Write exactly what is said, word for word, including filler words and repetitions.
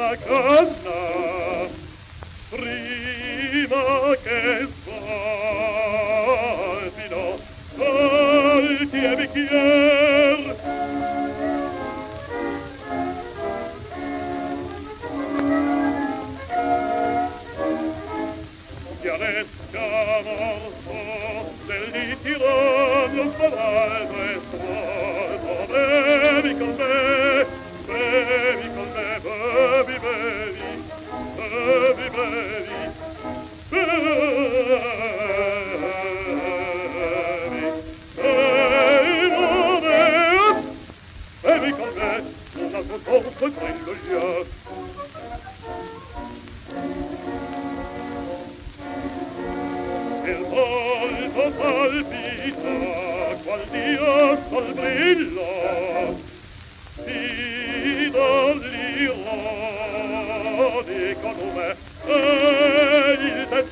la canna prima che sbalzino salti e bicchier. Chiaresca morto del tirano l'alto e storto, bevi con me, bevi con me, bevi, bevi, bevi, bevi, bevi, bevi, bevi con me, un altro sorso e prendo gli occhi. Il volto palpita, qual Dio sol brillo, si dall'iro di conume, e il